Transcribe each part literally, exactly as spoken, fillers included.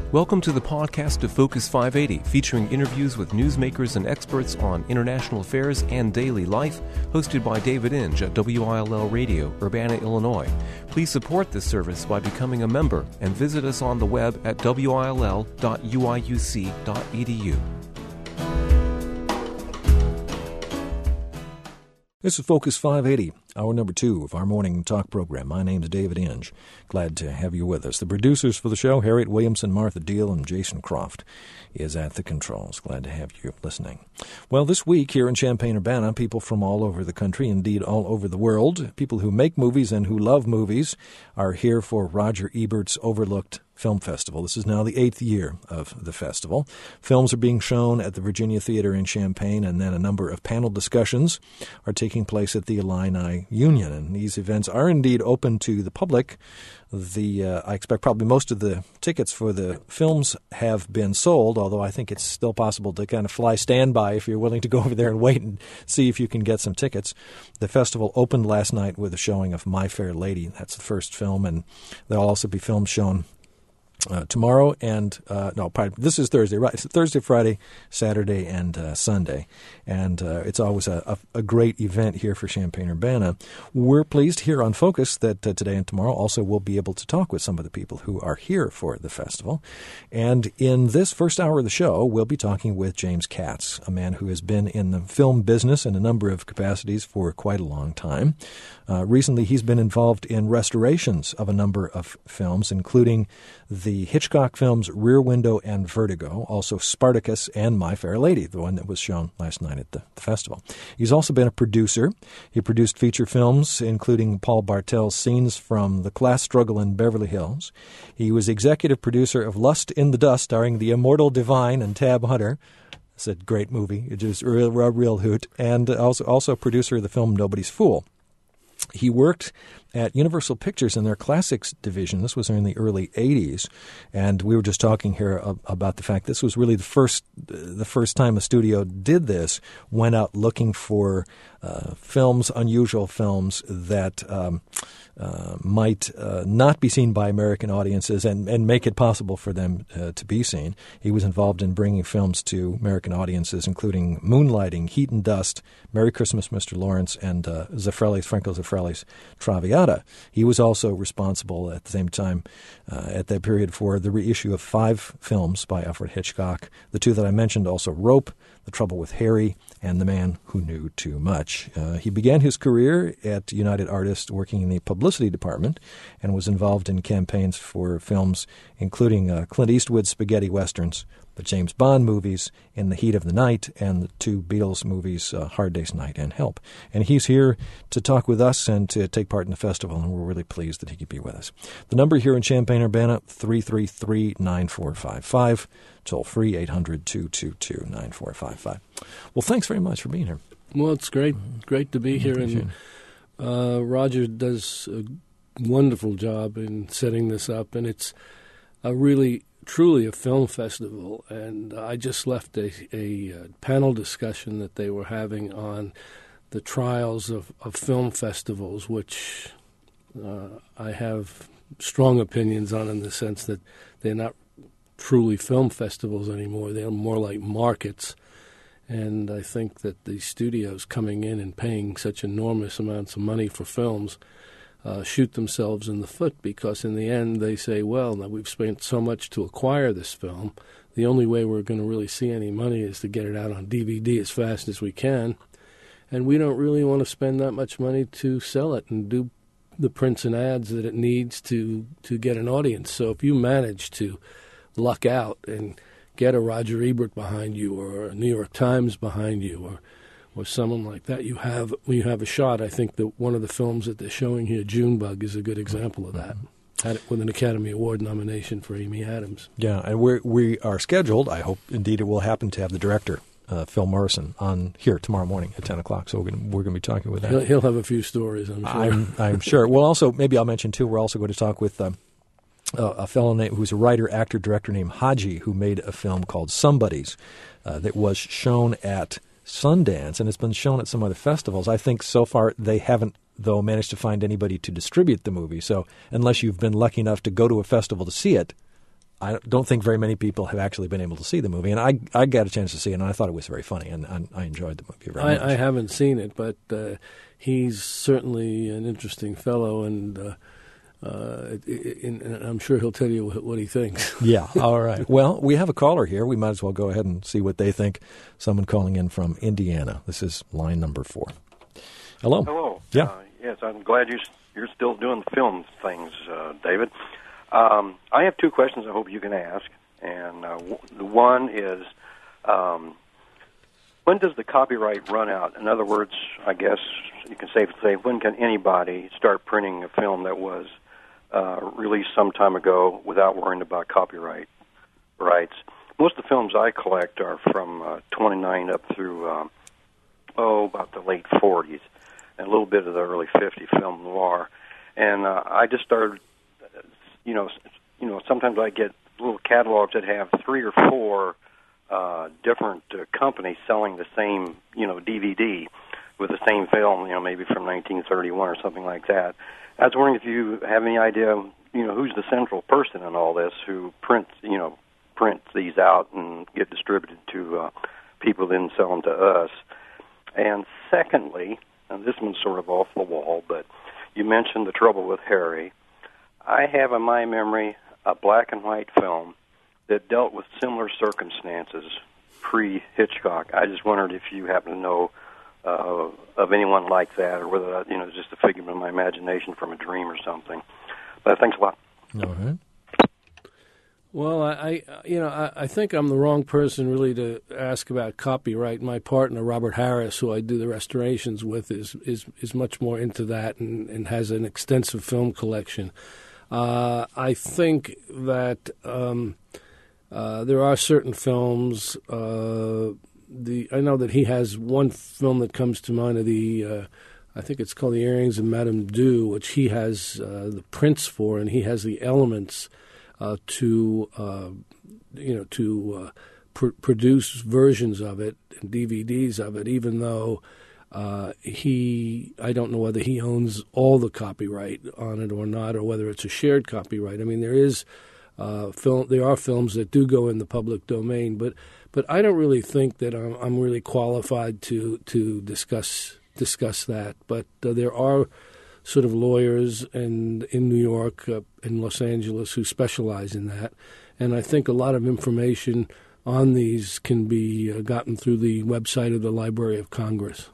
Welcome to the podcast of Focus five eighty, featuring interviews with newsmakers and experts on international affairs and daily life, hosted by David Inge at W I L L Radio, Urbana, Illinois. Please support this service by becoming a member and visit us on the web at w i l l dot u i u c dot e d u. This is Focus five eighty, hour number two of our morning talk program. My name is David Inge. Glad to have you with us. The producers for the show, Harriet Williamson, Martha Deal, and Jason Croft, is at the controls. Glad to have you listening. Well, this week here in Champaign-Urbana, people from all over the country, indeed all over the world, people who make movies and who love movies, are here for Roger Ebert's Overlooked Film Festival. This is now the eighth year of the festival. Films are being shown at the Virginia Theater in Champaign, and then a number of panel discussions are taking place at the Illini Union. And these events are indeed open to the public. The uh, I expect probably most of the tickets for the films have been sold, although I think it's still possible to kind of fly standby if you're willing to go over there and wait and see if you can get some tickets. The festival opened last night with a showing of My Fair Lady. That's the first film, and there'll also be films shown Uh, tomorrow and, uh, no, pardon, this is Thursday, right? It's Thursday, Friday, Saturday, and uh, Sunday. And uh, it's always a, a, a great event here for Champaign-Urbana. We're pleased here on Focus that uh, today and tomorrow also we'll be able to talk with some of the people who are here for the festival. And in this first hour of the show, we'll be talking with James Katz, a man who has been in the film business in a number of capacities for quite a long time. Uh, recently, he's been involved in restorations of a number of films, including the The Hitchcock films Rear Window and Vertigo, also Spartacus and My Fair Lady, the one that was shown last night at the, the festival. He's also been a producer. He produced feature films, including Paul Bartel's Scenes from the Class Struggle in Beverly Hills. He was executive producer of Lust in the Dust, starring the immortal Divine and Tab Hunter. It's a great movie. It was a real, real, real hoot. And also, also producer of the film Nobody's Fool. He worked at Universal Pictures in their classics division. This was in the early eighties, and we were just talking here about the fact this was really the first the first time a studio did this, went out looking for uh, films, unusual films that um, uh, might uh, not be seen by American audiences and, and make it possible for them uh, to be seen. He was involved in bringing films to American audiences, including Moonlighting, Heat and Dust, Merry Christmas, Mister Lawrence, and uh, Zeffirelli's, Franco Zeffirelli's Traviata. He was also responsible at the same time, uh, at that period, for the reissue of five films by Alfred Hitchcock. The two that I mentioned, also Rope, The Trouble with Harry, and The Man Who Knew Too Much. Uh, he began his career at United Artists working in the publicity department and was involved in campaigns for films including uh, Clint Eastwood's spaghetti westerns, the James Bond movies, In the Heat of the Night, and the two Beatles movies, uh, Hard Day's Night and Help. And he's here to talk with us and to take part in the festival, and we're really pleased that he could be with us. The number here in Champaign-Urbana, three three three, nine four five five, toll free, eight hundred, two two two, nine four five five. Well, thanks very much for being here. Well, it's great, great to be here, and uh, Roger does a wonderful job in setting this up, and it's a really truly a film festival, and I just left a, a, a panel discussion that they were having on the trials of, of film festivals, which uh, I have strong opinions on, in the sense that they're not truly film festivals anymore. They're more like markets, and I think that the studios coming in and paying such enormous amounts of money for films Uh, shoot themselves in the foot, because in the end they say, well, now we've spent so much to acquire this film. The only way we're going to really see any money is to get it out on D V D as fast as we can, and we don't really want to spend that much money to sell it and do the prints and ads that it needs to, to get an audience. So if you manage to luck out and get a Roger Ebert behind you, or a New York Times behind you, or or someone like that, you have you have a shot. I think that one of the films that they're showing here, Junebug, is a good example of that. Had it with an Academy Award nomination for Amy Adams. Yeah, and we we are scheduled, I hope indeed it will happen, to have the director, uh, Phil Morrison, on here tomorrow morning at ten o'clock. So we're going we're going to be talking with that. He'll, he'll have a few stories, I'm sure. I'm, I'm sure. Well, also, maybe I'll mention, too, we're also going to talk with um, uh, a fellow named, who's a writer, actor, director named Haji, who made a film called Somebodies uh, that was shown at Sundance, and it's been shown at some other festivals. I think so far they haven't, though, managed to find anybody to distribute the movie. So unless you've been lucky enough to go to a festival to see it, I don't think very many people have actually been able to see the movie, and I I got a chance to see it, and I thought it was very funny, and I, I enjoyed the movie very I, much. I haven't seen it, but uh, he's certainly an interesting fellow, and uh, uh, and I'm sure he'll tell you what, what he thinks. Yeah, all right. Well, we have a caller here. We might as well go ahead and see what they think. Someone calling in from Indiana. This is line number four. Hello. Hello. Yeah. Uh, yes, I'm glad you're, you're still doing the film things, uh, David. Um, I have two questions I hope you can ask. And uh, w- the one is, um, when does the copyright run out? In other words, I guess you can safely say, when can anybody start printing a film that was uh, released some time ago without worrying about copyright rights? Most of the films I collect are from uh, twenty-nine up through, um, oh, about the late forties, and a little bit of the early fifties film noir. And uh, I just started, you know, you know, sometimes I get little catalogs that have three or four uh, different uh, companies selling the same, you know, D V D with the same film, you know, maybe from nineteen thirty-one or something like that. I was wondering if you have any idea, you know, who's the central person in all this who prints, you know, prints these out and get distributed to uh, people, then sell them to us. And secondly, and this one's sort of off the wall, but you mentioned The Trouble with Harry. I have in my memory a black and white film that dealt with similar circumstances pre-Hitchcock. I just wondered if you happen to know uh, of anyone like that, or whether that, you know, it's just a figment of my imagination from a dream or something. But thanks a lot. All right. Well, I, I you know, I, I think I'm the wrong person really to ask about copyright. My partner, Robert Harris, who I do the restorations with, is is, is much more into that and, and has an extensive film collection. Uh, I think that um, uh, there are certain films. Uh, the I know that he has one film that comes to mind of the. Uh, I think it's called The Earrings of Madame Du, which he has uh, the prints for, and he has the elements uh, to uh, you know to uh, pr- produce versions of it and D V Ds of it, even though. Uh, he, I don't know whether he owns all the copyright on it or not, or whether it's a shared copyright. I mean, there is uh, film. There are films that do go in the public domain, but but I don't really think that I'm, I'm really qualified to to discuss discuss that. But uh, there are sort of lawyers and in New York uh, and Los Angeles who specialize in that, and I think a lot of information on these can be uh, gotten through the website of the Library of Congress.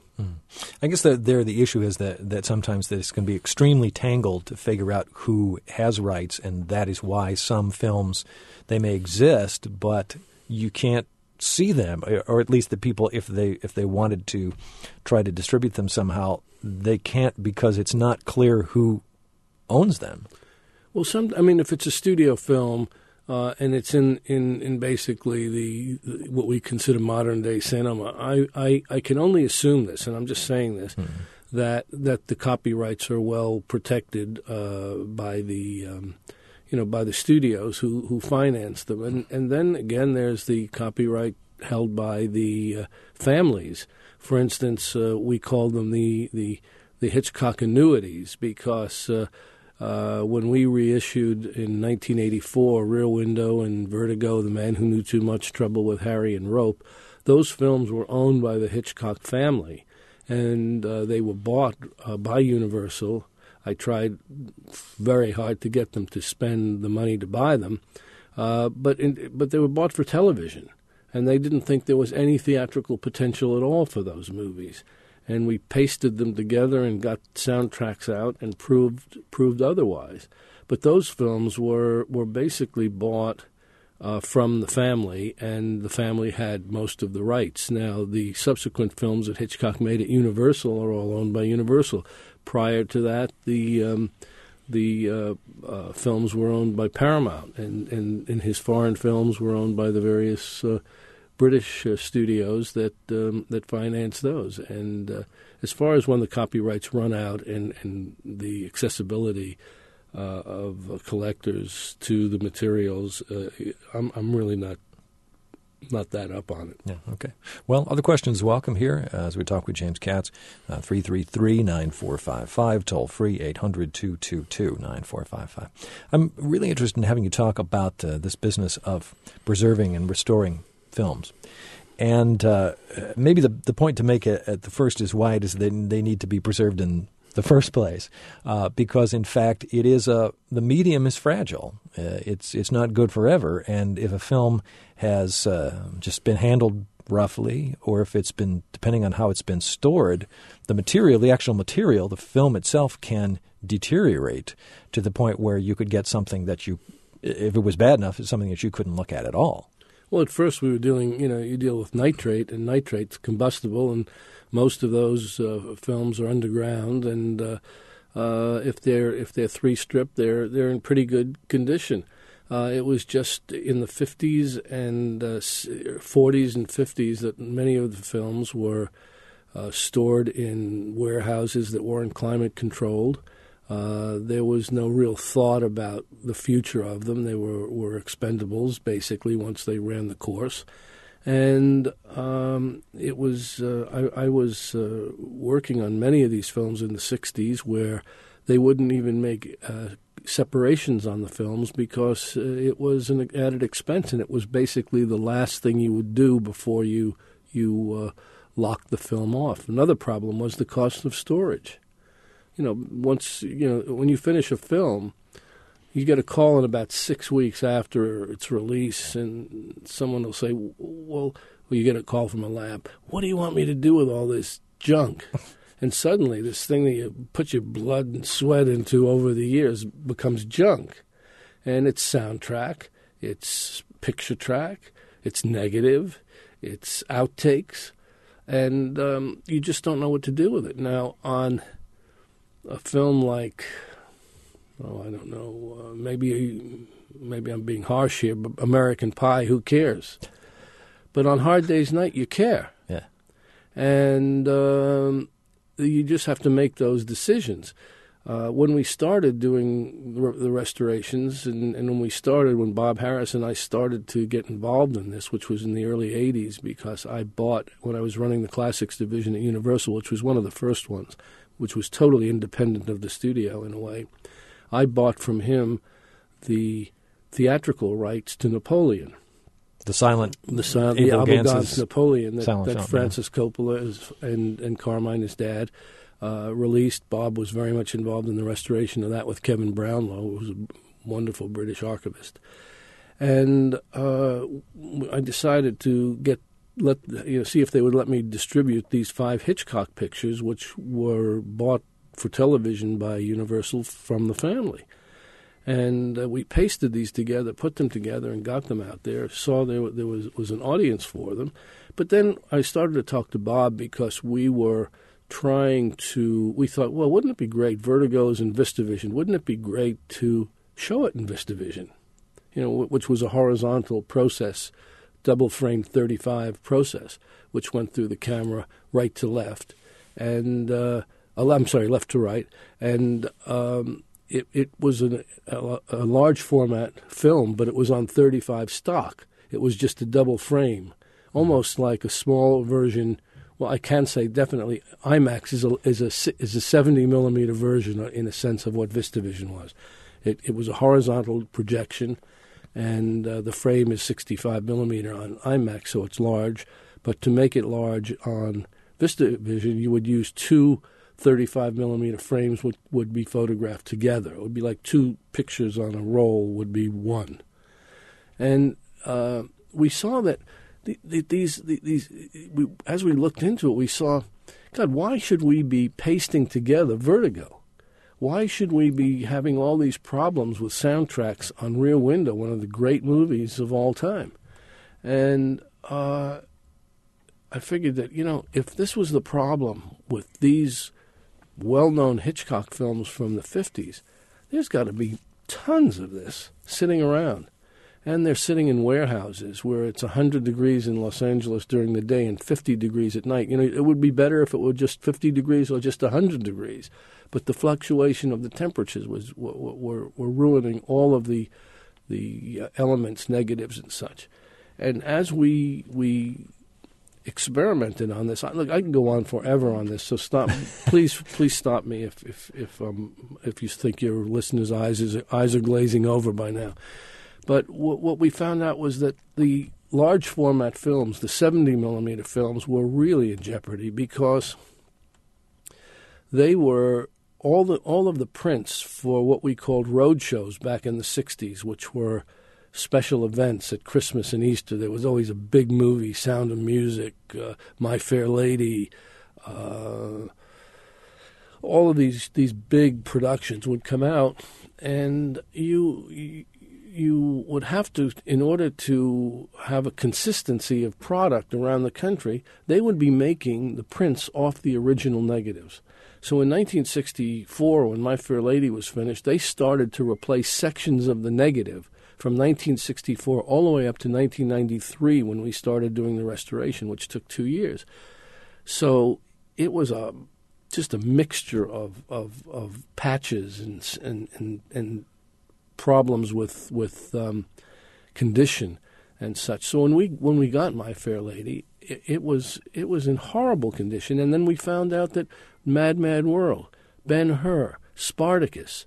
I guess that there the issue is that, that sometimes this can be extremely tangled to figure out who has rights, and that is why some films, they may exist, but you can't see them, or at least the people, if they if they wanted to try to distribute them somehow, they can't because it's not clear who owns them. Well, some I mean, if it's a studio film, Uh, and it's in, in, in basically the, the what we consider modern day cinema. I, I, I can only assume this, and I'm just saying this, mm-hmm. that that the copyrights are well protected uh, by the um, you know by the studios who, who finance them, and and then again there's the copyright held by the uh, families. For instance, uh, we call them the the the Hitchcock annuities because. Uh, Uh, when we reissued in nineteen eighty-four Rear Window and Vertigo, The Man Who Knew Too Much, Trouble with Harry and Rope, those films were owned by the Hitchcock family, and uh, they were bought uh, by Universal. I tried very hard to get them to spend the money to buy them, uh, but in, but they were bought for television, and they didn't think there was any theatrical potential at all for those movies. And we pasted them together and got soundtracks out and proved proved otherwise. But those films were, were basically bought uh, from the family, and the family had most of the rights. Now, the subsequent films that Hitchcock made at Universal are all owned by Universal. Prior to that, the um, the uh, uh, films were owned by Paramount, and, and, and his foreign films were owned by the various uh, British uh, studios that um, that finance those. And uh, as far as when the copyrights run out and, and the accessibility uh, of uh, collectors to the materials, uh, I'm, I'm really not not that up on it. Yeah, okay. Well, other questions welcome here uh, as we talk with James Katz, uh, three three three, nine four five five, toll free, eight hundred, two two two, nine four five five. I'm really interested in having you talk about uh, this business of preserving and restoring films. And uh, maybe the the point to make at, at the first is why it is they, they need to be preserved in the first place, uh, because in fact it is a the medium is fragile. Uh, it's it's not good forever, and if a film has uh, just been handled roughly, or if it's been, depending on how it's been stored, the material, the actual material, the film itself can deteriorate to the point where you could get something that you, if it was bad enough, it's something that you couldn't look at at all. Well, at first we were dealing, you know, you deal with nitrate, and nitrate's combustible, and most of those uh, films are underground, and uh, uh, if they're if they're three strip, they're they're in pretty good condition. Uh, it was just in the fifties and uh, forties and fifties that many of the films were uh, stored in warehouses that weren't climate controlled. Uh, there was no real thought about the future of them. They were, were expendables, basically, once they ran the course. And um, it was uh, I, I was uh, working on many of these films in the sixties where they wouldn't even make uh, separations on the films because uh, it was an added expense, and it was basically the last thing you would do before you, you uh, locked the film off. Another problem was the cost of storage. You know, once, you know, when you finish a film, you get a call in about six weeks after its release, and someone will say, well, well, you get a call from a lab. What do you want me to do with all this junk? And suddenly this thing that you put your blood and sweat into over the years becomes junk. And it's soundtrack, it's picture track, it's negative, it's outtakes, and um, you just don't know what to do with it. Now, on a film like, oh, I don't know, uh, maybe maybe I'm being harsh here, but American Pie, who cares? But on Hard Day's Night, you care. Yeah. And um, you just have to make those decisions. Uh, when we started doing the, the restorations, and, and when we started, when Bob Harris and I started to get involved in this, which was in the early eighties, because I bought, when I was running the Classics division at Universal, which was one of the first ones, which was totally independent of the studio in a way, I bought from him the theatrical rights to Napoleon. The silent, the silent, Abel the Abel Gance's Gance Napoleon that, silent that film, Francis yeah. Coppola is, and, and Carmine, his dad, uh, released. Bob was very much involved in the restoration of that with Kevin Brownlow, who was a wonderful British archivist. And uh, I decided to get let you know see if they would let me distribute these five Hitchcock pictures, which were bought for television by Universal from the family. And uh, we pasted these together, put them together, and got them out there. Saw there there was was an audience for them. But then I started to talk to Bob because we were trying to. We thought, well, wouldn't it be great? Vertigo's in VistaVision. Wouldn't it be great to show it in VistaVision? You know, which was a horizontal process, double frame thirty-five process, which went through the camera right to left, and uh, I'm sorry, left to right, and. Um, It, it was an, a, a large format film, but it was on thirty-five stock. It was just a double frame, almost like a small version. Well, I can say definitely IMAX is a is a is a seventy millimeter version in a sense of what VistaVision was. It it was a horizontal projection, and uh, the frame is sixty-five millimeter on IMAX, so it's large. But to make it large on VistaVision, you would use two thirty-five millimeter frames would, would be photographed together. It would be like two pictures on a roll would be one. And uh, we saw that the, the, these, the, these we, as we looked into it, we saw, God, why should we be pasting together Vertigo? Why should we be having all these problems with soundtracks on Rear Window, one of the great movies of all time? And uh, I figured that, you know, if this was the problem with these well-known Hitchcock films from the fifties, there's got to be tons of this sitting around. And they're sitting in warehouses where it's one hundred degrees in Los Angeles during the day and fifty degrees at night. You know, it would be better if it were just fifty degrees or just one hundred degrees. But the fluctuation of the temperatures was were, were, were ruining all of the the elements, negatives and such. and as we we experimented on this, I, look, I can go on forever on this. So stop, please, please stop me if if if um if you think your listeners' eyes is eyes are glazing over by now. But w- what we found out was that the large format films, the seventy millimeter films, were really in jeopardy because they were all the all of the prints for what we called road shows back in the sixties, which were special events at Christmas and Easter. There was always a big movie, Sound of Music, uh, My Fair Lady. Uh, all of these these big productions would come out, and you, you you would have to, in order to have a consistency of product around the country, they would be making the prints off the original negatives. So in nineteen sixty-four, when My Fair Lady was finished, they started to replace sections of the negative from nineteen sixty-four all the way up to nineteen ninety-three when we started doing the restoration, which took two years. So it was a just a mixture of of, of patches and and and, and problems with with um, condition and such. So when we when we got My Fair Lady, it, it was it was in horrible condition, and then we found out that Mad Mad World, Ben-Hur, Spartacus,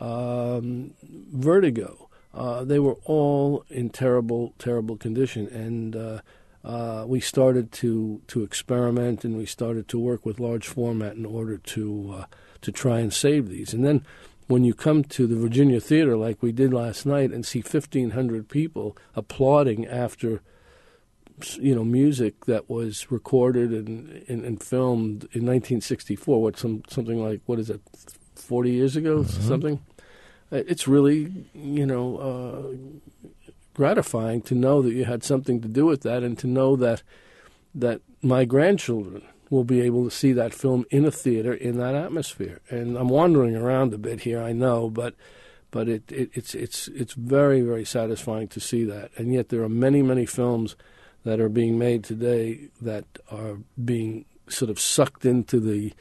um, Vertigo, uh, they were all in terrible, terrible condition. And uh, uh, we started to, to experiment, and we started to work with large format in order to uh, to try and save these. And then when you come to the Virginia Theater like we did last night and see fifteen hundred people applauding after, you know, music that was recorded and, and, and filmed in nineteen sixty-four, what some something like, what is it, forty years ago, mm-hmm. something? It's really, you know, uh, gratifying to know that you had something to do with that, and to know that that my grandchildren will be able to see that film in a theater in that atmosphere. And I'm wandering around a bit here, I know, but but it, it it's it's it's very, very satisfying to see that. And yet there are many, many films that are being made today that are being sort of sucked into the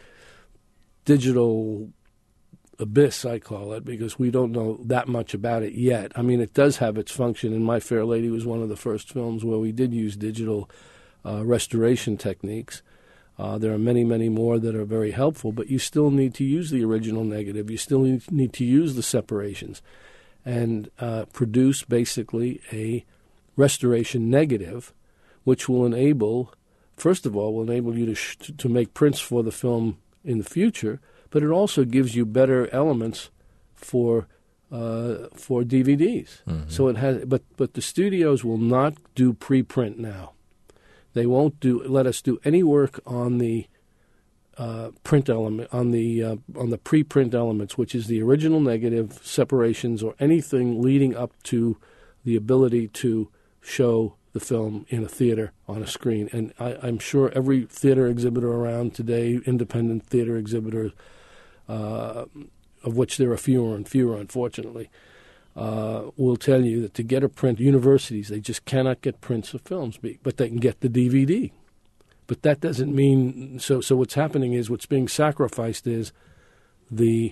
digital abyss, I call it, because we don't know that much about it yet. I mean, it does have its function, and My Fair Lady was one of the first films where we did use digital uh, restoration techniques. Uh, there are many, many more that are very helpful, but you still need to use the original negative. You still need, need to use the separations and uh, produce basically a restoration negative, which will enable, first of all, will enable you to sh- to make prints for the film in the future, but it also gives you better elements for uh, for D V Ds. Mm-hmm. So it has, but but the studios will not do preprint now. They won't do let us do any work on the uh, print element, on the uh, on the preprint elements, which is the original negative separations or anything leading up to the ability to show the film in a theater on a screen. And I, I'm sure every theater exhibitor around today, independent theater exhibitors, uh, of which there are fewer and fewer, unfortunately, uh, will tell you that to get a print, universities, they just cannot get prints of films, but they can get the D V D. But that doesn't mean, so so what's happening is, what's being sacrificed is the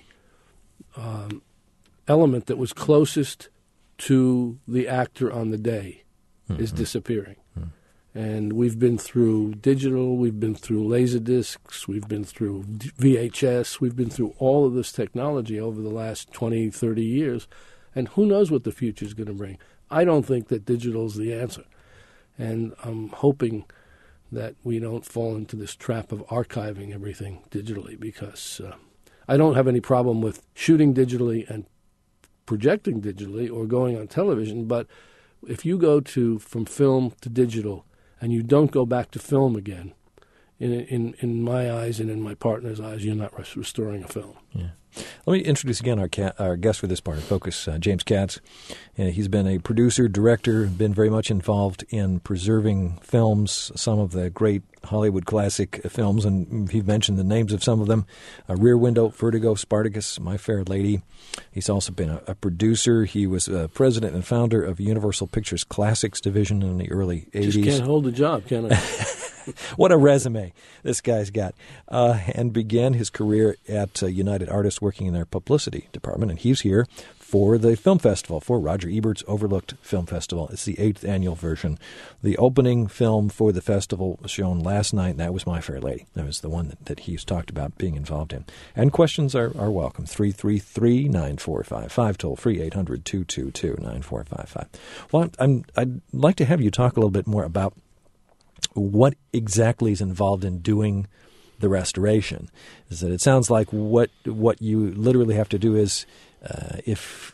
um, element that was closest to the actor on the day mm-hmm. is disappearing. Mm-hmm. And we've been through digital, we've been through Laserdiscs, we've been through V H S, we've been through all of this technology over the last twenty, thirty years, and who knows what the future is going to bring. I don't think that digital is the answer, and I'm hoping that we don't fall into this trap of archiving everything digitally, because uh, I don't have any problem with shooting digitally and projecting digitally or going on television, but if you go to from film to digital and you don't go back to film again, in in in my eyes and in my partner's eyes, you're not res- restoring a film. Yeah. Let me introduce again our ca- our guest for this part of Focus, uh, James Katz. Uh, he's been a producer, director, been very much involved in preserving films, some of the great Hollywood classic films, and he mentioned the names of some of them: uh, Rear Window, Vertigo, Spartacus, My Fair Lady. He's also been a, a producer. He was uh, president and founder of Universal Pictures Classics Division in the early eighties. Just can't hold a job, can I? What a resume this guy's got. Uh, and began his career at uh, United Artists working in their publicity department. And he's here for the film festival, for Roger Ebert's Overlooked Film Festival. It's the eighth annual version. The opening film for the festival was shown last night, and that was My Fair Lady. That was the one that, that he's talked about being involved in. And questions are, are welcome. three three three, nine four five five, toll free, eight hundred, two two two, nine four five five. Well, I'm, I'd like to have you talk a little bit more about what exactly is involved in doing the restoration. Is that it sounds like what what you literally have to do is uh, if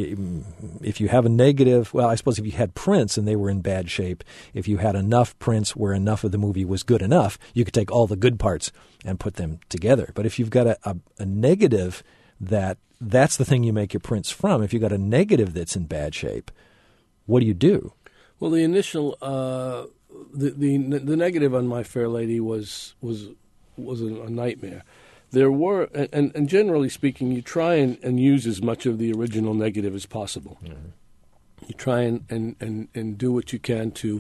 if you have a negative, well, I suppose if you had prints and they were in bad shape, if you had enough prints where enough of the movie was good enough, you could take all the good parts and put them together. But if you've got a, a, a negative, that that's the thing you make your prints from. If you've got a negative that's in bad shape, what do you do? Well, the initial uh, the, the the negative on My Fair Lady was was was a, a nightmare. There were, and, and generally speaking, you try and, and use as much of the original negative as possible. Mm-hmm. You try and, and, and, and do what you can to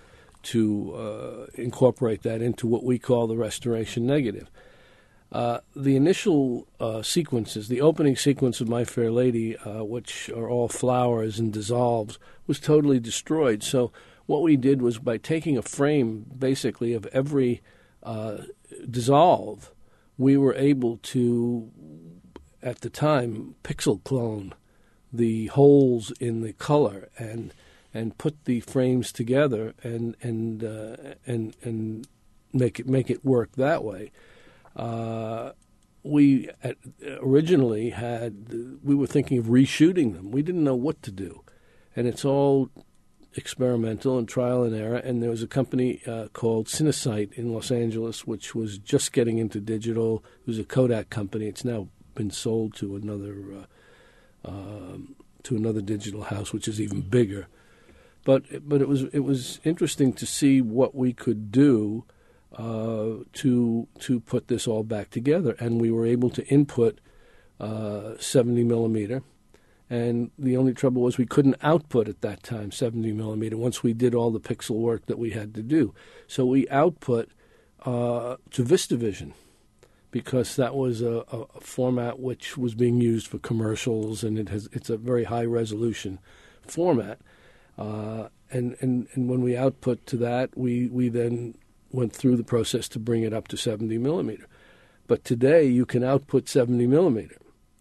to uh, incorporate that into what we call the restoration negative. Uh, the initial uh, sequences, the opening sequence of My Fair Lady, uh, which are all flowers and dissolves, was totally destroyed. So what we did was, by taking a frame, basically, of every uh, dissolve, we were able to, at the time, pixel clone the holes in the color and and put the frames together and and uh, and and make it make it work that way. Uh, we at, originally had we were thinking of reshooting them. We didn't know what to do, and it's all experimental and trial and error. And there was a company uh, called Cinesight in Los Angeles, which was just getting into digital. It was a Kodak company. It's now been sold to another uh, um, to another digital house, which is even bigger. But but it was it was interesting to see what we could do uh, to to put this all back together, and we were able to input uh, seventy millimeter. And the only trouble was we couldn't output at that time seventy millimeter once we did all the pixel work that we had to do. So we output uh, to VistaVision, because that was a, a, a format which was being used for commercials, and it has it's a very high resolution format. Uh, and, and, and when we output to that, we, we then went through the process to bring it up to seventy millimeter. But today you can output seventy millimeter.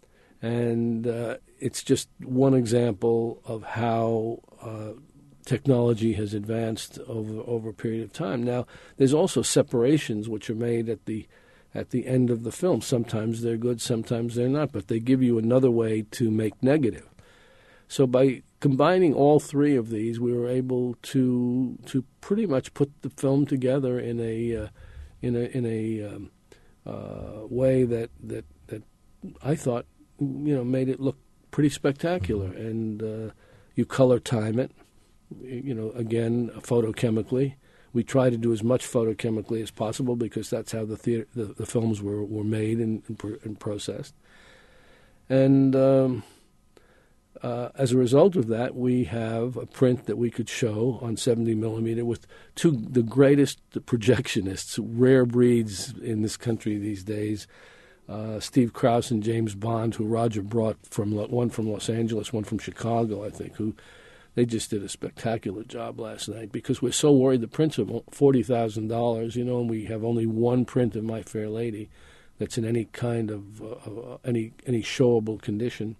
And uh, it's just one example of how uh, technology has advanced over over a period of time. Now, there's also separations which are made at the at the end of the film. Sometimes they're good, sometimes they're not, but they give you another way to make negative. So by combining all three of these, we were able to to pretty much put the film together in a uh, in a in a um, uh, way that that that I thought, you know, made it look pretty spectacular. And uh, you color time it, you know, again, photochemically. We try to do as much photochemically as possible because that's how the theater, the, the films were, were made and, and, and processed. And um, uh, as a result of that, we have a print that we could show on seventy millimeter with two the greatest projectionists, rare breeds in this country these days. Uh, Steve Krause and James Bond, who Roger brought from one from Los Angeles, one from Chicago, I think, who they just did a spectacular job last night because we're so worried the prints are forty thousand dollars, you know, and we have only one print of My Fair Lady that's in any kind of uh, uh, any any showable condition.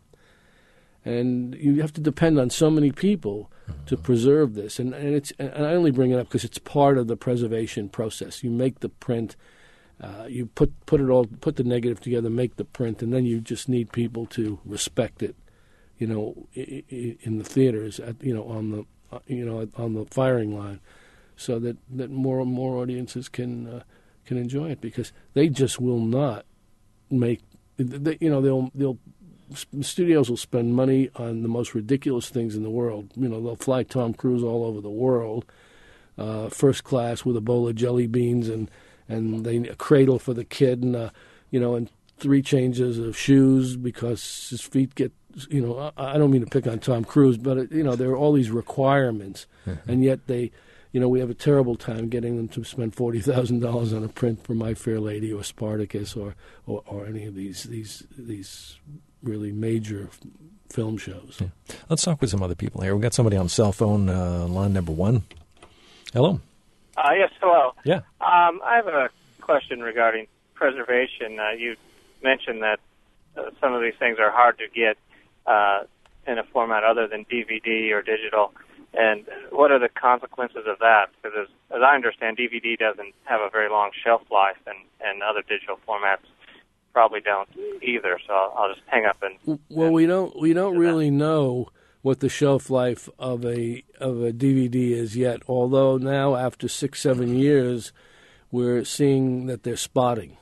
And you have to depend on so many people to preserve this. And, and it's and I only bring it up because it's part of the preservation process. You make the print. Uh, you put put it all, put the negative together, make the print, and then you just need people to respect it, you know, i- i- in the theaters, at, you know, on the, uh, you know, on the firing line, so that, that more and more audiences can uh, can enjoy it because they just will not make, they, you know, they'll they'll studios will spend money on the most ridiculous things in the world. You know, they'll fly Tom Cruise all over the world, uh, first class with a bowl of jelly beans and. And they a cradle for the kid, and uh, you know, and three changes of shoes because his feet get, you know. I, I don't mean to pick on Tom Cruise, but it, you know, there are all these requirements, mm-hmm. and yet they, you know, we have a terrible time getting them to spend forty thousand dollars on a print for My Fair Lady or Spartacus or, or, or any of these these these really major f- film shows. Yeah. Let's talk with some other people here. We've got somebody on cell phone, uh, line number one. Hello. Uh, yes, hello. Yeah. Um, I have a question regarding preservation. Uh, you mentioned that uh, some of these things are hard to get uh, in a format other than D V D or digital. And what are the consequences of that? Because as, as I understand, D V D doesn't have a very long shelf life, and, and other digital formats probably don't either. So I'll, I'll just hang up and. Well, and we don't we don't do really know what the shelf life of a of a D V D is yet. Although now, after six seven years, we're seeing that they're spotting.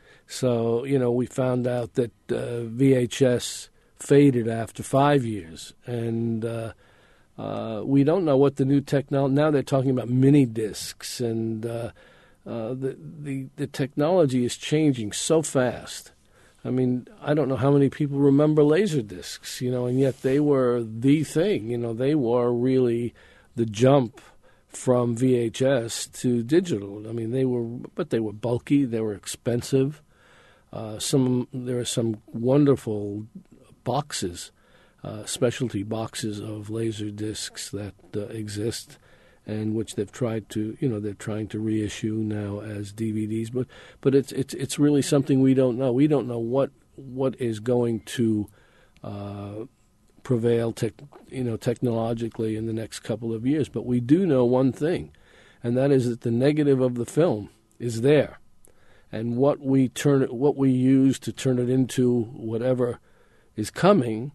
So you know, we found out that uh, V H S faded after five years, and uh, uh, we don't know what the new technology. Now they're talking about mini discs, and uh, uh, the the the technology is changing so fast. I mean, I don't know how many people remember laser discs, you know, and yet they were the thing. You know, they were really the jump from V H S to digital. I mean, they were, but they were bulky, they were expensive. Uh, some there are some wonderful boxes, uh, specialty boxes of laser discs that uh, exist, and which they've tried to, you know, they're trying to reissue now as D V Ds. But but it's it's it's really something we don't know. We don't know what what is going to uh, prevail, tech, you know, technologically in the next couple of years. But we do know one thing, and that is that the negative of the film is there, and what we turn it, what we use to turn it into whatever is coming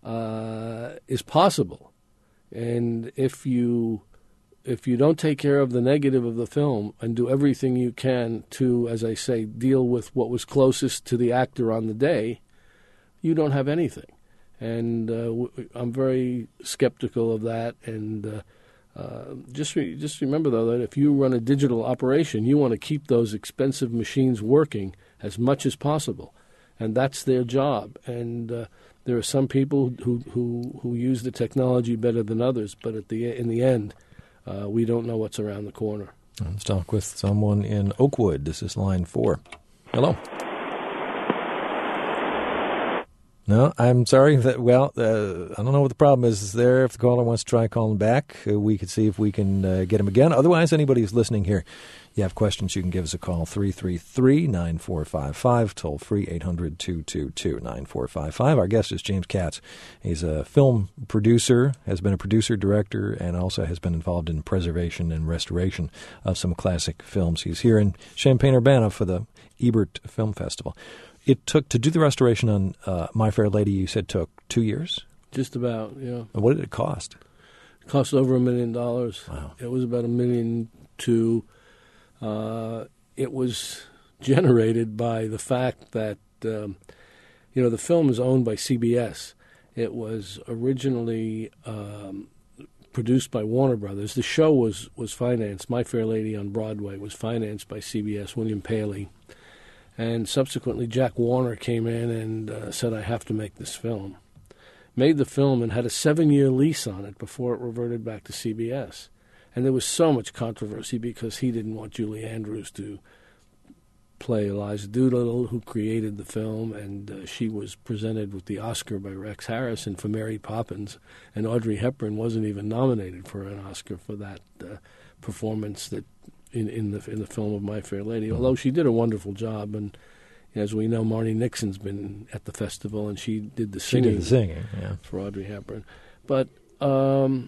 uh, is possible. And if you If you don't take care of the negative of the film and do everything you can to, as I say, deal with what was closest to the actor on the day, you don't have anything. And uh, w- I'm very skeptical of that. And uh, uh, just re- just remember, though, that if you run a digital operation, you want to keep those expensive machines working as much as possible. And that's their job. And uh, there are some people who, who, who use the technology better than others, but at the in the end, Uh, we don't know what's around the corner. Let's talk with someone in Oakwood. This is line four. Hello. No, I'm sorry. That Well, uh, I don't know what the problem is there. If the caller wants to try calling back, uh, we could see if we can uh, get him again. Otherwise, anybody who's listening here, you have questions, you can give us a call, three three three, nine four five five, toll free, eight hundred, two two two, nine four five five. Our guest is James Katz. He's a film producer, has been a producer, director, and also has been involved in preservation and restoration of some classic films. He's here in Champaign-Urbana for the Ebert Film Festival. It took, to do the restoration on uh, My Fair Lady, you said took two years? Just about, yeah. And what did it cost? It cost over a million dollars. Wow. It was about a million two. Uh, it was generated by the fact that, um, you know, the film is owned by C B S. It was originally um, produced by Warner Brothers. The show was, was financed, My Fair Lady on Broadway was financed by C B S, William Paley. And subsequently, Jack Warner came in and uh, said, I have to make this film. Made the film and had a seven-year lease on it before it reverted back to C B S. And there was so much controversy because he didn't want Julie Andrews to play Eliza Doolittle, who created the film, and uh, she was presented with the Oscar by Rex Harrison for Mary Poppins, and Audrey Hepburn wasn't even nominated for an Oscar for that uh, performance that in, in the in the film of My Fair Lady, although she did a wonderful job. And as we know, Marni Nixon's been at the festival, and she did the singing, she did the singing yeah. for Audrey Hepburn. But um,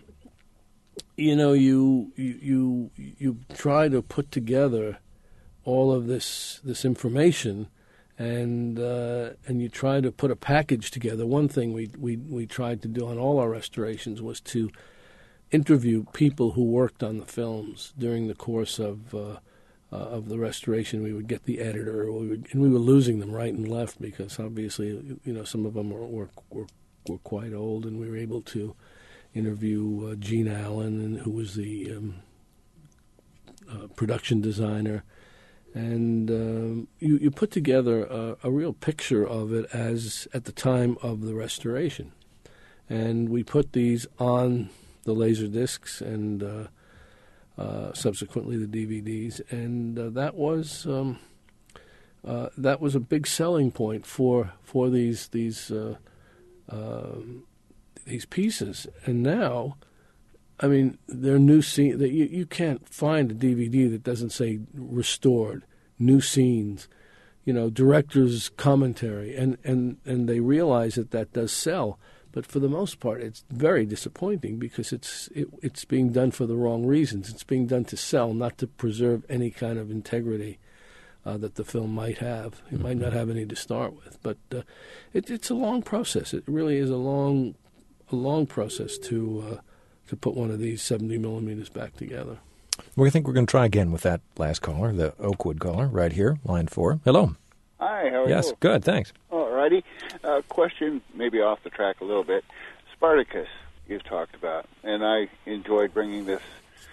you know, you you you you try to put together all of this this information, and uh, and you try to put a package together. One thing we we we tried to do on all our restorations was to interview people who worked on the films during the course of uh, uh, of the restoration. We would get the editor, we would, and we were losing them right and left because obviously, you know, some of them were were were, were quite old, and we were able to interview uh, Gene Allen, and who was the um, uh, production designer. And um, you, you put together a, a real picture of it as at the time of the restoration. And we put these on the laser discs, and uh, uh, subsequently the D V Ds, and uh, that was um, uh, that was a big selling point for for these these uh, uh, these pieces. And now, I mean, there are new scenes that you, you can't find a D V D that doesn't say restored, new scenes, you know, director's commentary, and, and, and they realize that that does sell. But for the most part, it's very disappointing because it's it, it's being done for the wrong reasons. It's being done to sell, not to preserve any kind of integrity uh, that the film might have. It mm-hmm. might not have any to start with, but uh, it, it's a long process. It really is a long, a long process to uh, to put one of these seventy millimeters back together. We think we're going to try again with that last caller, the Oakwood caller, right here, line four. Hello. Hi, how are yes, you? Yes, good, thanks. All righty. Uh, question, maybe off the track a little bit. Spartacus, you've talked about, and I enjoyed bringing this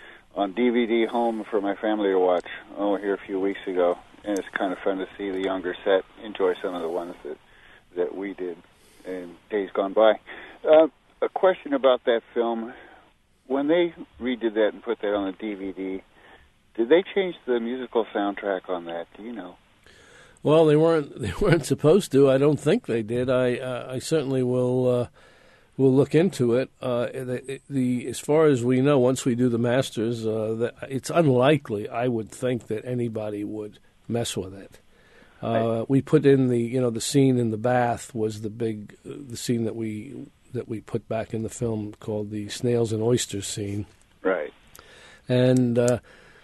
on D V D home for my family to watch, oh, here a few weeks ago, and it's kind of fun to see the younger set enjoy some of the ones that, that we did in days gone by. Uh, a question about that film. When they redid that and put that on the D V D, did they change the musical soundtrack on that? Do you know? Well, they weren't. They weren't supposed to. I don't think they did. I. Uh, I certainly will. Uh, will look into it. Uh, the, the as far as we know, once we do the masters, uh, the, it's unlikely. I would think that anybody would mess with it. Uh, right. We put in the. You know, the scene in the bath was the big. Uh, the scene that we that we put back in the film called the snails and oysters scene. Right. And. Uh,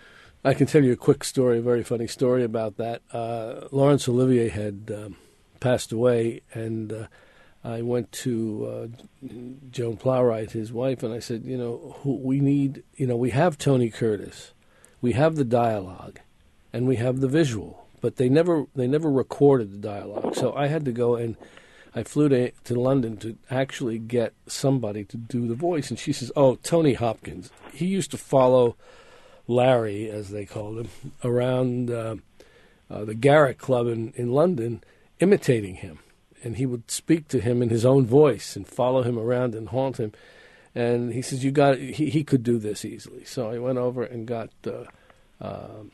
I can tell you a quick story, a very funny story about that. Uh, Laurence Olivier had um, passed away, and uh, I went to uh, Joan Plowright, his wife, and I said, you know, who, we need, you know, we have Tony Curtis, we have the dialogue, and we have the visual, but they never they never recorded the dialogue. So I had to go and I flew to, to London to actually get somebody to do the voice, and she says, oh, Tony Hopkins. He used to follow Larry, as they called him, around uh, uh, the Garrick Club in, in London, imitating him. And he would speak to him in his own voice and follow him around and haunt him. And he says, "You got he he could do this easily." So I went over and got uh, um,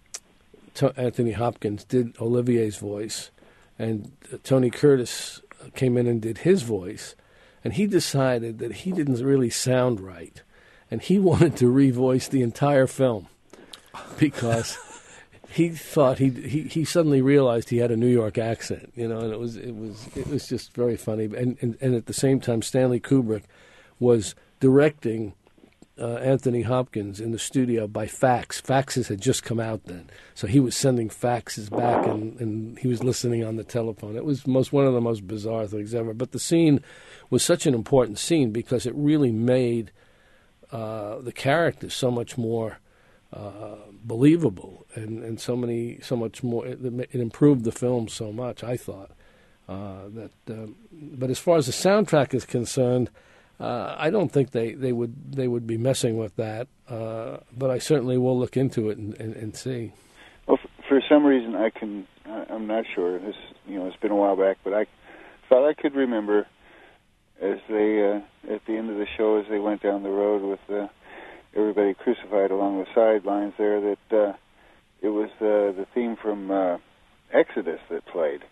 T- Anthony Hopkins did Olivier's voice, and uh, Tony Curtis came in and did his voice. And he decided that he didn't really sound right. And he wanted to revoice the entire film because he thought he he he suddenly realized he had a New York accent, you know, and it was it was it was just very funny. And and, and at the same time, Stanley Kubrick was directing uh, Anthony Hopkins in the studio by fax. Faxes had just come out then, so he was sending faxes back, and, and he was listening on the telephone. It was most one of the most bizarre things ever. But the scene was such an important scene because it really made Uh, the characters so much more uh, believable, and, and so many, so much more. It, it improved the film so much. I thought uh, that, um, but as far as the soundtrack is concerned, uh, I don't think they, they would they would be messing with that. Uh, but I certainly will look into it and, and, and see. Well, f- for some reason, I can. I'm not sure. This, you know, it's been a while back, but I thought I could remember. As they, uh, at the end of the show, as they went down the road with uh, everybody crucified along the sidelines there, that uh, it was uh, the theme from uh, Exodus that played.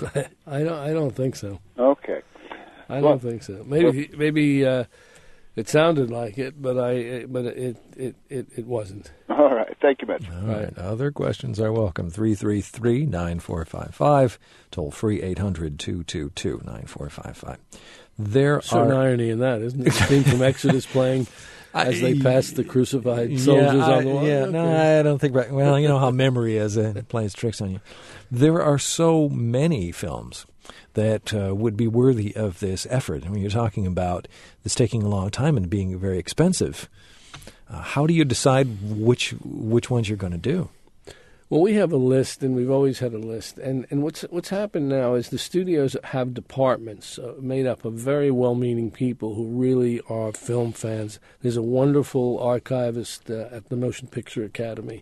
I don't. I don't think so. Okay. I well, don't think so. Maybe. Well, maybe uh, it sounded like it, but I. But it. It. It, it wasn't. All right. Thank you much. All right. Other questions are welcome. Three three three nine four five five. Toll free eight hundred two two two nine four five five. There certain are irony in that, isn't it? The theme from Exodus playing as they pass the crucified soldiers yeah, I, on the wall. Yeah, okay. no, I don't think. Well, you know how memory is; it plays tricks on you. There are so many films that uh, would be worthy of this effort. I mean, you're talking about this taking a long time and being very expensive. Uh, how do you decide which which ones you're going to do? Well, we have a list, and we've always had a list. And, and what's what's happened now is the studios have departments uh, made up of very well-meaning people who really are film fans. There's a wonderful archivist uh, at the Motion Picture Academy,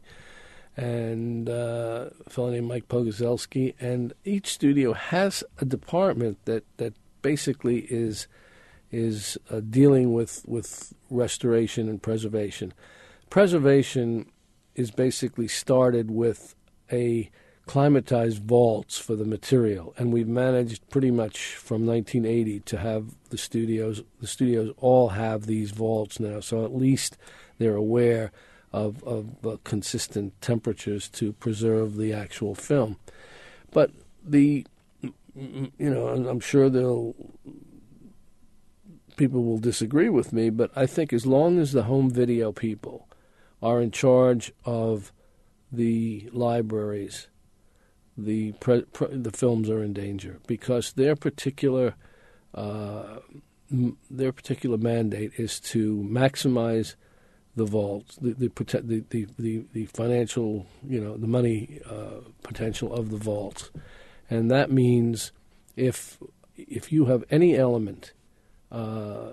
and uh, a fellow named Mike Pogorzelski. And each studio has a department that, that basically is is uh, dealing with, with restoration and preservation. preservation is basically started with a climatized vaults for the material, and we've managed pretty much from nineteen eighty to have the studios. The studios all have these vaults now, so at least they're aware of, of uh, consistent temperatures to preserve the actual film. But the, you know, and I'm sure they'll people will disagree with me, but I think as long as the home video people are in charge of the libraries, the pre, pre, the films are in danger, because their particular uh, m- their particular mandate is to maximize the vaults, the the, the the the the financial, you know, the money uh, potential of the vaults, and that means if if you have any element, uh,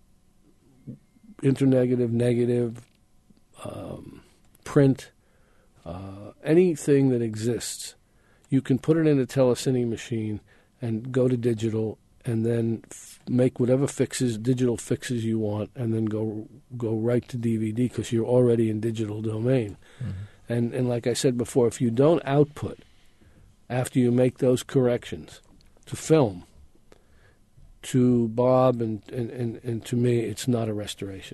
internegative, negative, um, print, uh, anything that exists, you can put it in a telecine machine and go to digital, and then f- make whatever fixes, digital fixes you want, and then go go right to D V D because you're already in digital domain. Mm-hmm. And and like I said before, if you don't output after you make those corrections to film, to Bob and, and, and, and to me, it's not a restoration.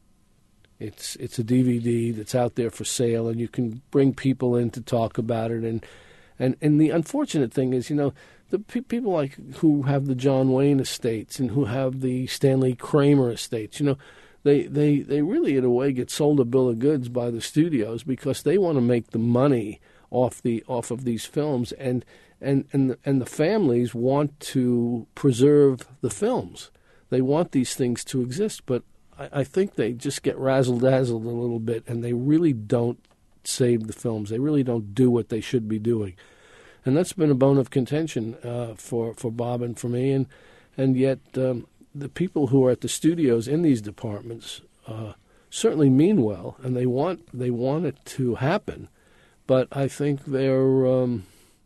It's it's a D V D that's out there for sale, and you can bring people in to talk about it. And and, and the unfortunate thing is, you know, the pe- people like who have the John Wayne estates and who have the Stanley Kramer estates, you know, they, they, they really, in a way, get sold a bill of goods by the studios because they want to make the money off the off of these films, and and and the, and the families want to preserve the films. They want these things to exist, but I, I think they just get razzle-dazzled a little bit, and they really don't save the films. They really don't do what they should be doing. And that's been a bone of contention uh, for, for Bob and for me. And and yet um, the people who are at the studios in these departments uh, certainly mean well, and they want they want it to happen. But I think they're um,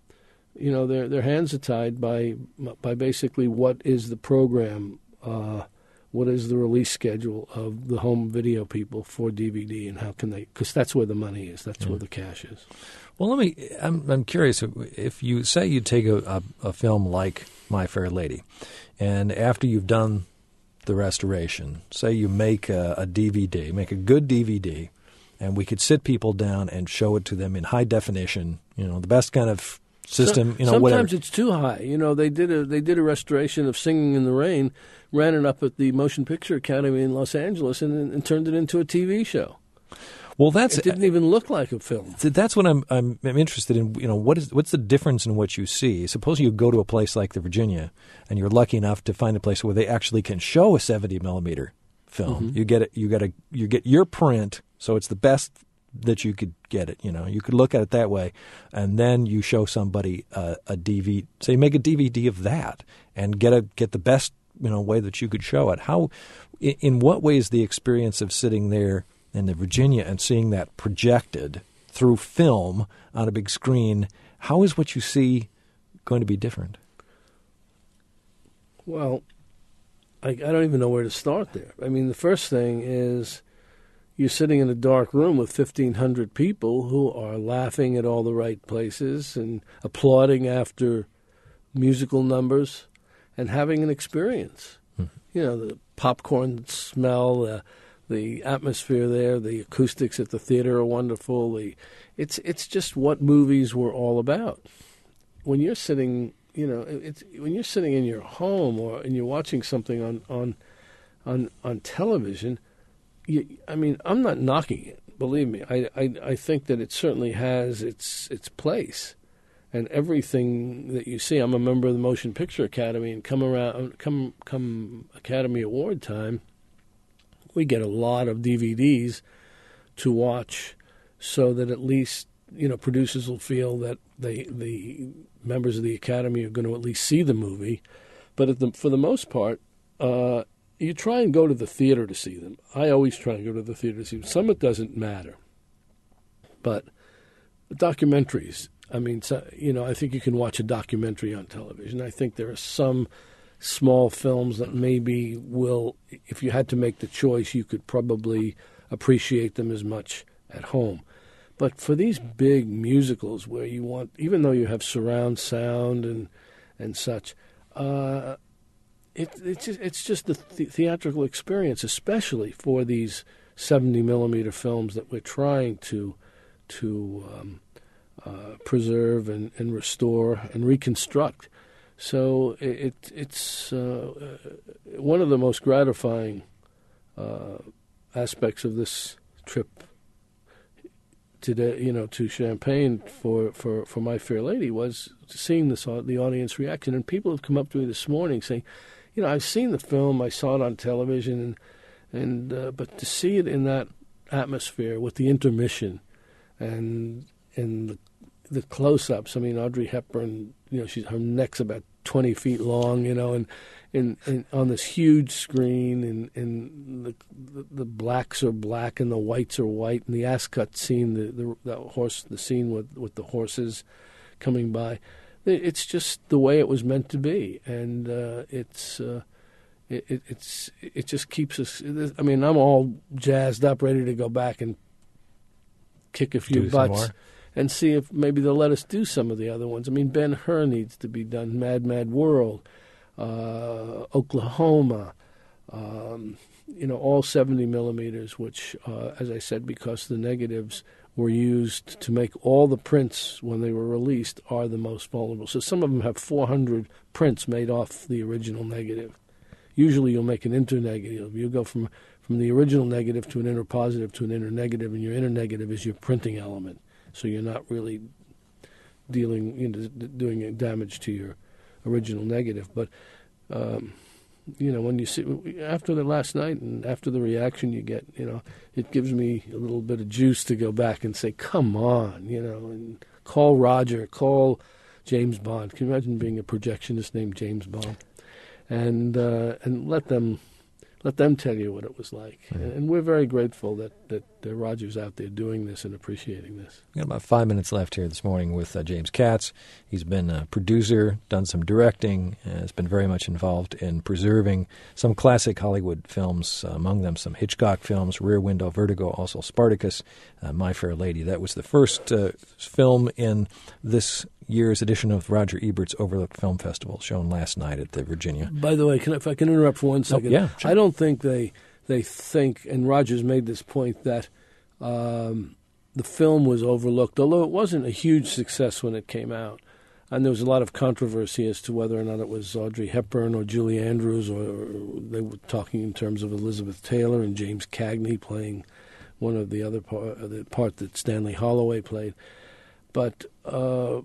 you know their their hands are tied by by basically what is the program, uh, what is the release schedule of the home video people for D V D, and how can they? Because that's where the money is. That's yeah. where the cash is. Well, let me. I'm, I'm curious if you say you take a, a, a film like My Fair Lady, and after you've done the restoration, say you make a, a D V D, make a good D V D, and we could sit people down and show it to them in high definition. You know, the best kind of system. So, you know, sometimes whatever. It's too high. You know, they did a they did a restoration of Singing in the Rain, ran it up at the Motion Picture Academy in Los Angeles, and, and turned it into a T V show. Well, that's it didn't even look like a film. That's what I'm, I'm I'm interested in. You know, what is what's the difference in what you see? Suppose you go to a place like the Virginia, and you're lucky enough to find a place where they actually can show a seventy millimeter film. Mm-hmm. You get it. You got a you get your print, so it's the best that you could get it. You know, you could look at it that way, and then you show somebody a, a D V D. So you make a D V D of that, and get a get the best you know way that you could show it. How, in, in what way is the experience of sitting there in the Virginia and seeing that projected through film on a big screen, how is what you see going to be different? Well, I, I don't even know where to start there. I mean, the first thing is you're sitting in a dark room with fifteen hundred people who are laughing at all the right places and applauding after musical numbers and having an experience. Hmm. You know, the popcorn smell, the The atmosphere there, the acoustics at the theater are wonderful. The, it's it's just what movies were all about. When you're sitting, you know, it's when you're sitting in your home or and you're watching something on on on, on television. You, I mean, I'm not knocking it. Believe me, I, I I think that it certainly has its its place, and everything that you see. I'm a member of the Motion Picture Academy, and come around come come Academy Award time, we get a lot of D V Ds to watch so that at least, you know, producers will feel that they, the members of the Academy are going to at least see the movie. But at the, for the most part, uh, you try and go to the theater to see them. I always try and go to the theater to see them. Some it doesn't matter. But documentaries, I mean, so, you know, I think you can watch a documentary on television. I think there are some small films that maybe will, if you had to make the choice, you could probably appreciate them as much at home. But for these big musicals where you want, even though you have surround sound and and such, uh, it, it's just, it's just the, the theatrical experience, especially for these seventy millimeter films that we're trying to to um, uh, preserve and, and restore and reconstruct. So it, it's uh, one of the most gratifying uh, aspects of this trip today, you know, to Champaign for, for, for My Fair Lady was seeing this, the audience reaction. And people have come up to me this morning saying, you know, I've seen the film, I saw it on television, and and uh, but to see it in that atmosphere with the intermission and and the, the close-ups. I mean, Audrey Hepburn, you know, she's her neck's about twenty feet long, you know, and, and, and on this huge screen, and, and the, the the blacks are black and the whites are white, and the Ascot scene, the the, the horse, the scene with with the horses coming by, it's just the way it was meant to be, and uh, it's uh, it, it it's it just keeps us. I mean, I'm all jazzed up, ready to go back and kick a few do butts. And see if maybe they'll let us do some of the other ones. I mean, Ben-Hur needs to be done, Mad, Mad World, uh, Oklahoma, um, you know, all seventy millimeters, which, uh, as I said, because the negatives were used to make all the prints when they were released, are the most vulnerable. So some of them have four hundred prints made off the original negative. Usually you'll make an internegative. You go from, from the original negative to an interpositive to an internegative, and your internegative is your printing element. So you're not really dealing, you know, doing damage to your original negative. But, um, you know, when you see, after the last night and after the reaction you get, you know, it gives me a little bit of juice to go back and say, come on, you know, and call Roger, call James Bond. Can you imagine being a projectionist named James Bond? And uh, and let them... Let them tell you what it was like. Mm-hmm. And we're very grateful that, that uh, Roger's out there doing this and appreciating this. We've got about five minutes left here this morning with uh, James Katz. He's been a producer, done some directing, uh, has been very much involved in preserving some classic Hollywood films, uh, among them some Hitchcock films, Rear Window, Vertigo, also Spartacus, uh, My Fair Lady. That was the first uh, film in this year's edition of Roger Ebert's Overlook Film Festival, shown last night at the Virginia. By the way, can I, if I can interrupt for one second, oh, yeah, sure. I don't think they they think, and Roger's made this point, that um, the film was overlooked, although it wasn't a huge success when it came out. And there was a lot of controversy as to whether or not it was Audrey Hepburn or Julie Andrews, or, or they were talking in terms of Elizabeth Taylor and James Cagney playing one of the other part, the part that Stanley Holloway played. But uh,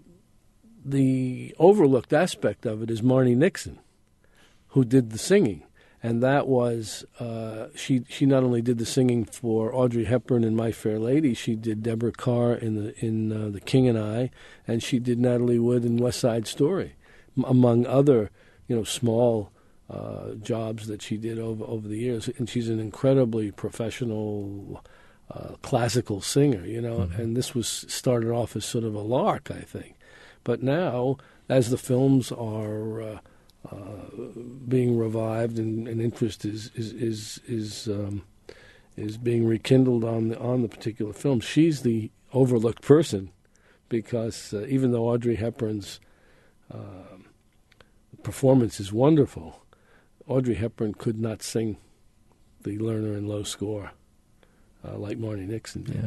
the overlooked aspect of it is Marni Nixon, who did the singing. And that was, uh, she she not only did the singing for Audrey Hepburn in My Fair Lady, she did Deborah Carr in the in uh, The King and I, and she did Natalie Wood in West Side Story, m- among other, you know, small uh, jobs that she did over, over the years. And she's an incredibly professional uh, classical singer, you know, mm-hmm. and this was started off as sort of a lark, I think. But now, as the films are uh, uh, being revived and, and interest is is is is, um, is being rekindled on the on the particular film, she's the overlooked person, because uh, even though Audrey Hepburn's uh, performance is wonderful, Audrey Hepburn could not sing the Lerner and Loewe score uh, like Marni Nixon did. Yeah.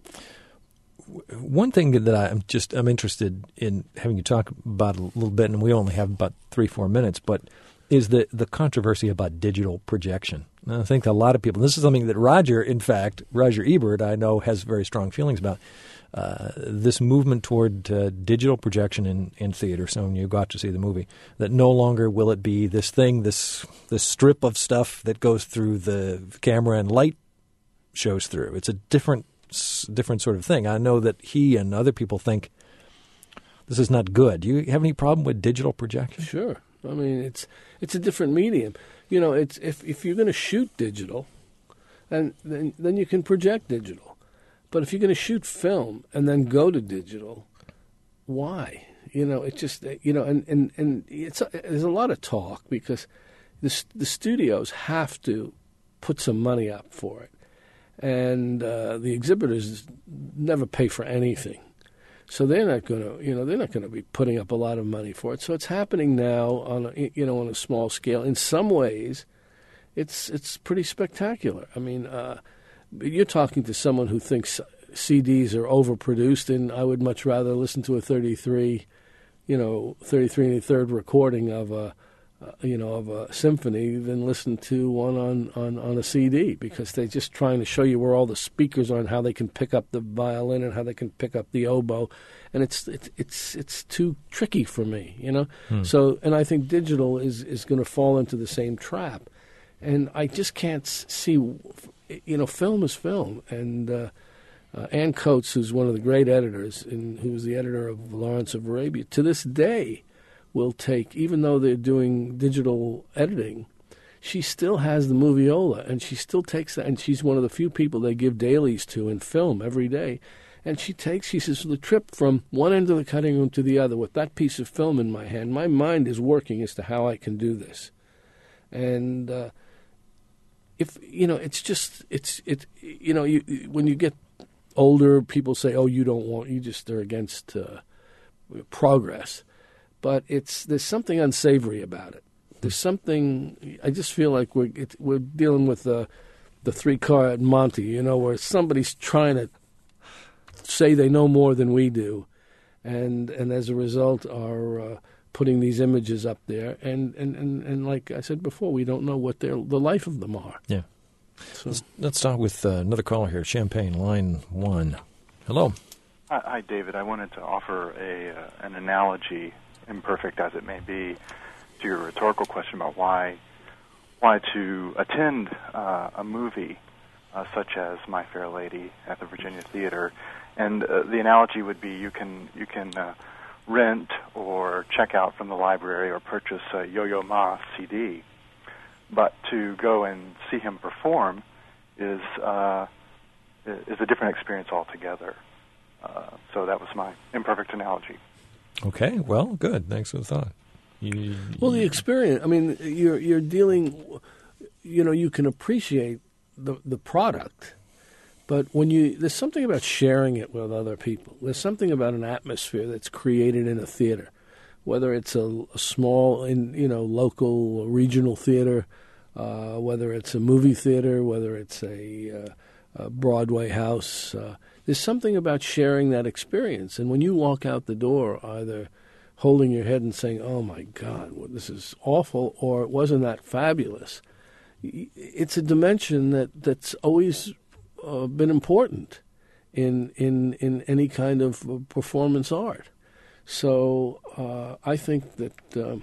One thing that I'm just I'm interested in having you talk about a little bit, and we only have about three, four minutes, but is the, the controversy about digital projection. And I think a lot of people, this is something that Roger, in fact, Roger Ebert, I know, has very strong feelings about, uh, this movement toward uh, digital projection in, in theater. So when you got to see the movie, that no longer will it be this thing, this this strip of stuff that goes through the camera and light shows through. It's a different different sort of thing. I know that he and other people think this is not good. Do you have any problem with digital projection? Sure. I mean, it's it's a different medium. You know, it's if if you're going to shoot digital, and then then you can project digital. But if you're going to shoot film and then go to digital, why? You know, it just you know, and and and it's there's a lot of talk because the the studios have to put some money up for it. and uh, the exhibitors never pay for anything. So they're not going to, you know, they're not going to be putting up a lot of money for it. So it's happening now on, a, you know, on a small scale. In some ways, it's it's pretty spectacular. I mean, uh, you're talking to someone who thinks C Ds are overproduced, and I would much rather listen to a thirty-three, you know, thirty-three and a third recording of a, uh, you know, of a symphony than listen to one on, on, on a C D, because they're just trying to show you where all the speakers are and how they can pick up the violin and how they can pick up the oboe, and it's it's it's, it's too tricky for me, you know. Hmm. So, and I think digital is is going to fall into the same trap, and I just can't see, you know, film is film, and. Uh, Uh, Ann Coates, who's one of the great editors, and who was the editor of Lawrence of Arabia, to this day will take, even though they're doing digital editing, she still has the moviola, and she still takes that, and she's one of the few people they give dailies to in film every day. And she takes, she says, the trip from one end of the cutting room to the other with that piece of film in my hand, my mind is working as to how I can do this. And uh, if, you know, it's just, it's, it, you know, you, when you get older, people say, "Oh, you don't want, you just are against uh, progress," but it's there's something unsavory about it. There's something. I just feel like we're it, we're dealing with the the three car at Monte, you know, where somebody's trying to say they know more than we do, and and as a result are uh, putting these images up there, and, and, and, and like I said before, we don't know what their the life of them are. Yeah. So. Let's, let's start with uh, another caller here, Champaign, line one. Hello. Hi, hi, David. I wanted to offer a uh, an analogy, imperfect as it may be, to your rhetorical question about why why to attend uh, a movie uh, such as My Fair Lady at the Virginia Theater. And uh, the analogy would be you can you can uh, rent or check out from the library or purchase a Yo-Yo Ma C D. But to go and see him perform is uh, is a different experience altogether. Uh, so that was my imperfect analogy. Okay, well, good. Thanks for the thought. You, well, the experience. I mean, you're you're dealing. You know, you can appreciate the the product, but when you there's something about sharing it with other people. There's something about an atmosphere that's created in a theater. Whether it's a, a small, in you know, local, regional theater, uh, whether it's a movie theater, whether it's a, uh, a Broadway house, uh, there's something about sharing that experience. And when you walk out the door, either holding your head and saying, "Oh my God, well, this is awful," or "It wasn't that fabulous," it's a dimension that that's always uh, been important in in in any kind of performance art. So uh, I think that, um,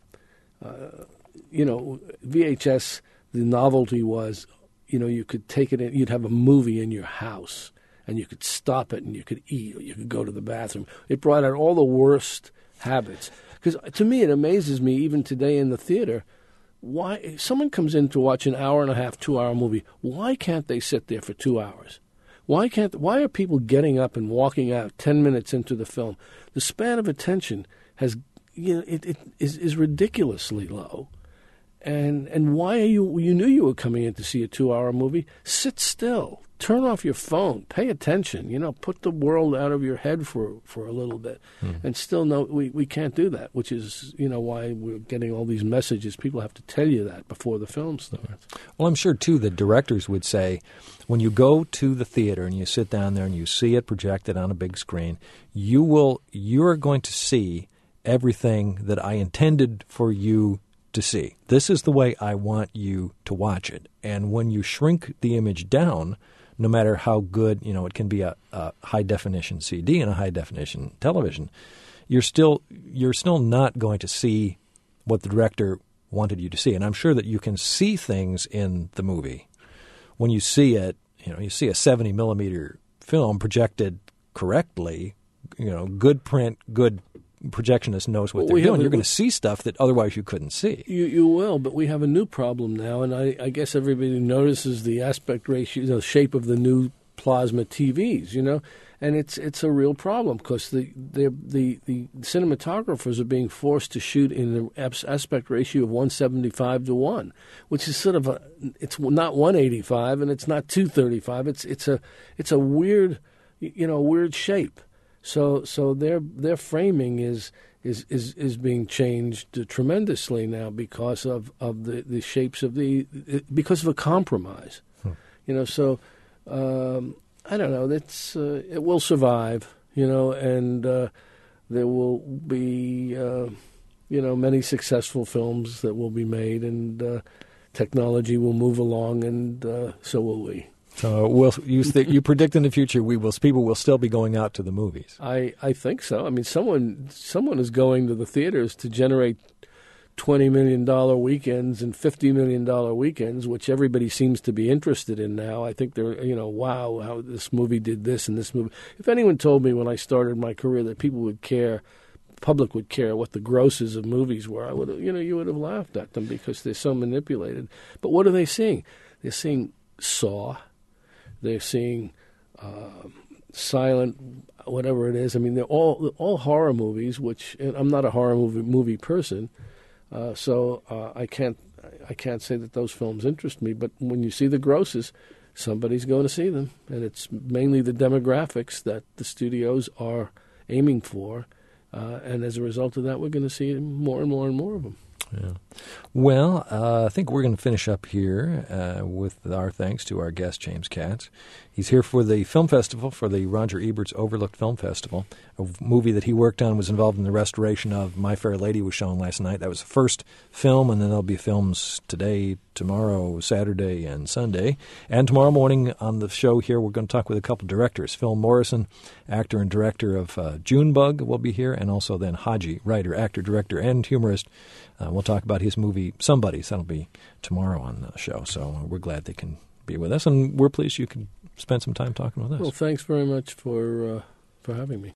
uh, you know, V H S, the novelty was, you know, you could take it in, you'd have a movie in your house, and you could stop it, and you could eat, or you could go to the bathroom. It brought out all the worst habits. Because to me, it amazes me, even today in the theater, why if someone comes in to watch an hour and a half, two-hour movie, why can't they sit there for two hours? Why can't? Why are people getting up and walking out ten minutes into the film? The span of attention has, you know, it, it is, is ridiculously low. And and why are you? You knew you were coming in to see a two-hour movie. Sit still. Turn off your phone. Pay attention. You know, put the world out of your head for for a little bit. Mm. And still, no, we, we can't do that. Which is, you know, why we're getting all these messages. People have to tell you that before the film starts. Well, I'm sure too that directors would say, when you go to the theater and you sit down there and you see it projected on a big screen, you will you're going to see everything that I intended for you to see. This is the way I want you to watch it. And when you shrink the image down, no matter how good, you know, it can be a, a high-definition C D and a high-definition television, you're still you're still not going to see what the director wanted you to see. And I'm sure that you can see things in the movie. When you see it, you know, you see a seventy millimeter film projected correctly, you know, good print, good projectionist knows what well, they're doing. A, You're going to see stuff that otherwise you couldn't see. You you will, but we have a new problem now, and I, I guess everybody notices the aspect ratio, the shape of the new plasma T Vs, you know, and it's it's a real problem because the, the the the cinematographers are being forced to shoot in the aspect ratio of one seventy-five to one, which is sort of a it's not one eighty-five and it's not two thirty-five. It's it's a it's a weird you know weird shape. So so their their framing is is is, is being changed tremendously now because of, of the, the shapes of the because of a compromise. Hmm. You know so. Um, I don't know. That's uh, it will survive, you know, and uh, there will be, uh, you know, many successful films that will be made, and uh, technology will move along, and uh, so will we. So, will you th- you predict in the future we will people will still be going out to the movies? I, I think so. I mean, someone someone is going to the theaters to generate twenty million dollars weekends and fifty million dollars weekends, which everybody seems to be interested in now. I think they're, you know, wow, how this movie did this and this movie. If anyone told me when I started my career that people would care, public would care what the grosses of movies were, I would have, you know, you would have laughed at them because they're so manipulated. But what are they seeing? They're seeing Saw. They're seeing uh, silent, whatever it is. I mean, they're all all horror movies, which, and I'm not a horror movie, movie person. Uh, so uh, I can't I can't say that those films interest me, but when you see the grosses, somebody's going to see them, and it's mainly the demographics that the studios are aiming for, uh, and as a result of that, we're going to see more and more and more of them. Yeah. Well, uh, I think we're going to finish up here uh, with our thanks to our guest, James Katz. He's here for the film festival, for the Roger Ebert's Overlooked Film Festival. A movie that he worked on was involved in the restoration of My Fair Lady, was shown last night. That was the first film, and then there'll be films today, tomorrow, Saturday, and Sunday. And tomorrow morning on the show here, we're going to talk with a couple directors. Phil Morrison, actor and director of uh, Junebug, will be here, and also then Haji, writer, actor, director, and humorist. Uh, we'll talk about his movie Somebody's. That'll be tomorrow on the show, so we're glad they can be with us, and we're pleased you can spend some time talking with us. Well, thanks very much for uh, for having me.